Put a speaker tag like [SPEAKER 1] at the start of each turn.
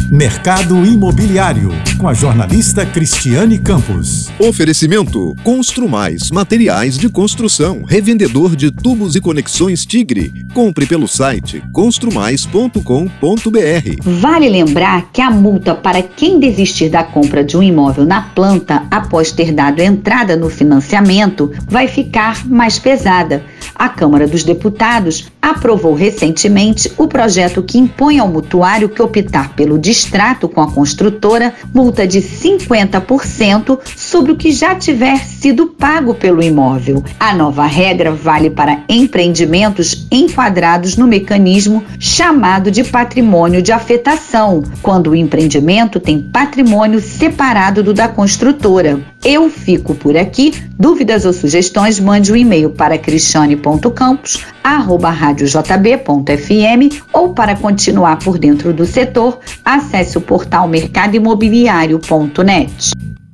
[SPEAKER 1] Mercado Imobiliário, com a jornalista Cristiane Campos.
[SPEAKER 2] Oferecimento: Construmais, materiais de construção, revendedor de tubos e conexões Tigre. Compre pelo site construmais.com.br.
[SPEAKER 3] Vale lembrar que a multa para quem desistir da compra de um imóvel na planta após ter dado entrada no financiamento vai ficar mais pesada. A Câmara dos Deputados aprovou recentemente o projeto que impõe ao mutuário que optar pelo distrato com a construtora multa de 50% sobre o que já tiver sido pago pelo imóvel. A nova regra vale para empreendimentos enquadrados no mecanismo chamado de patrimônio de afetação, quando o empreendimento tem patrimônio separado do da construtora. Eu fico por aqui. Dúvidas ou sugestões, mande um e-mail para cristiane.campos@radiojb.fm ou para continuar por dentro do setor, acesse o portal mercadoimobiliario.net.